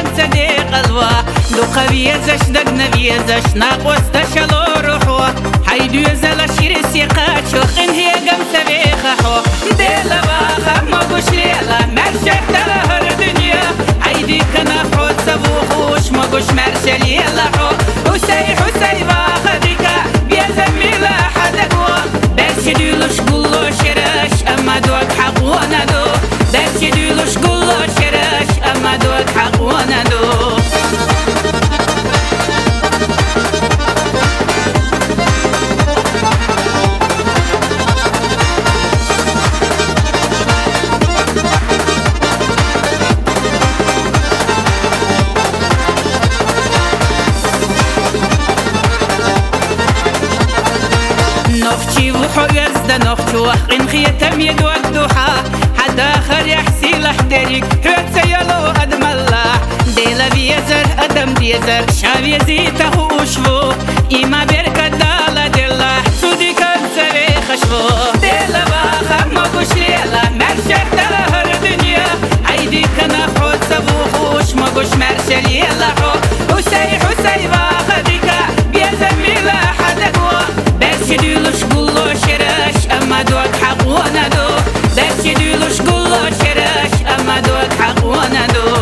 صديق الوا دو قوية زش دق نبيه زش ناقوست شلو روحو حيدو يزل شيرس يقات شوخن هي قم سبيخ حو ديلا باخا مقوش ليلا مرشح تلهر دنيا حيدي كنا حوت سبوخوش مقوش مرشل يلا حو حسي باخا ديكا بيزمي لا حدقوا بس يدولوش قلو شرش اما دوك حق وندو بس يدولوش قلو شرش اما دوك حق وندو نخشي وحوز دا نخشو إن خيتم يدوك دوحا حد آخر يحسي لحتريك هوت سيالو أدم الله ديلا بيزر أدم بيزر شاب يزيته وشفو إما بركة دالا ديلا سودي كان سري خشفو ديلا باخا مقوش ليلا مرشح تلهر دنيا عيدي كنا حوت سبوخوش مقوش مرشل يلا حو حسي باخا ديكا بيزر ميلا حدقوا بس يدولوش قلو شرش اما دوك حق وندو بس يدولوش قلو شرش اما دوك حق وندو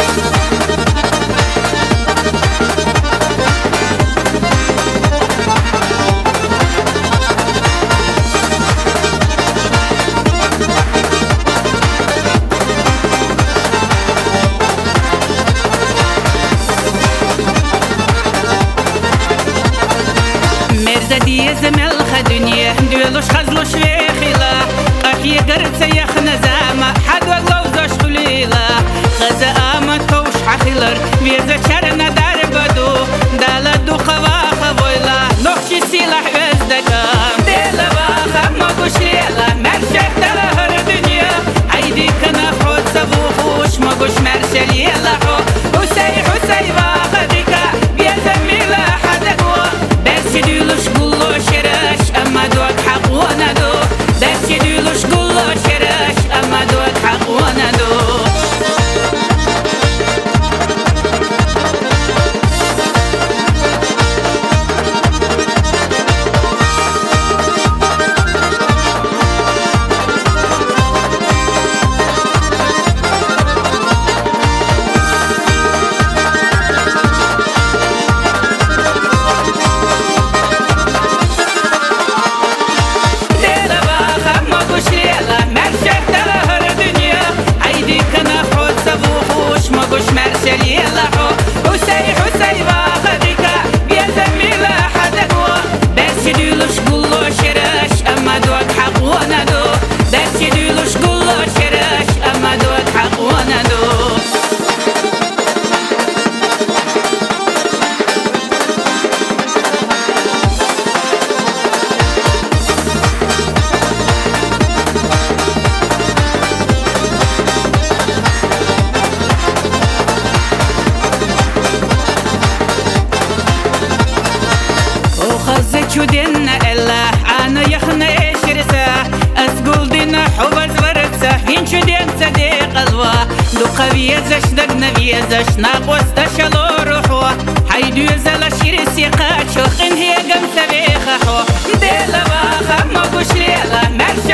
زمل خدنيا دولوش خزلوش ويخيلا أحيي قرد سيخ نزامة حد وغلوزوش قليلا خزا آمد كوش حخيلر ويزا شرنا دار بدو دالا دو خواخا بويلا نوخشي سيلاح وزدكام ديلا باخا مقوش ليلا مرشح تلهر دنيا عيدي كنا حوت سبوخوش مقوش مرشل يلا حو حسي باخا ديكا بيزمي لا حدقوا بس يدولوش قلو شرش اما دوك حق وندو بس يدولوش قلو شرش اما دوك حق وندو مقوش مرشل يلا حو حسي باخا ديكا بيزمي لا حدقوا بس يدولوش قلو شرش اما دوك حق وندو بس يدولوش قلو شرش اما دوك حق وندو شودنا إلا أنا يخنا إشرسا أسقول دينا حوز ورسا هين شودين صديق الوا دو قوية زش دق نبيه زش ناقوست شلو روحو حيدو يزل شيرس يقات شوخن هي قم سبيخ حو ديلا باخا مقوش ليلا